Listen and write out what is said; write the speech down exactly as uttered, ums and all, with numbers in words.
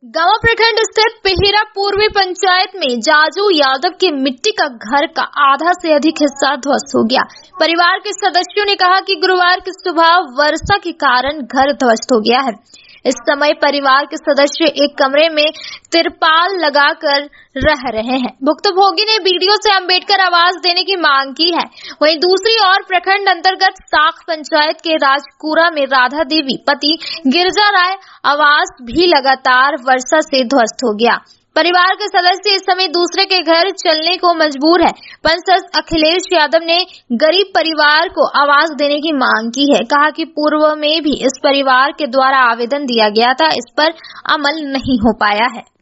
गांव प्रखंड स्थित पिहिरा पूर्वी पंचायत में जाजू यादव के मिट्टी का घर का आधा से अधिक हिस्सा ध्वस्त हो गया। परिवार के सदस्यों ने कहा कि गुरुवार की सुबह वर्षा के कारण घर ध्वस्त हो गया है। इस समय परिवार के सदस्य एक कमरे में तिरपाल लगाकर रह रहे हैं। भुक्तभोगी ने बीडीओ से अंबेडकर आवास देने की मांग की है। वहीं दूसरी ओर प्रखंड अंतर्गत साख पंचायत के राजकुरा में राधा देवी पति गिरजा राय आवास भी लगातार वर्षा से ध्वस्त हो गया। परिवार के सदस्य इस समय दूसरे के घर चलने को मजबूर है। पंचायत अखिलेश यादव ने गरीब परिवार को आवास देने की मांग की है। कहा कि पूर्व में भी इस परिवार के द्वारा आवेदन दिया गया था, इस पर अमल नहीं हो पाया है।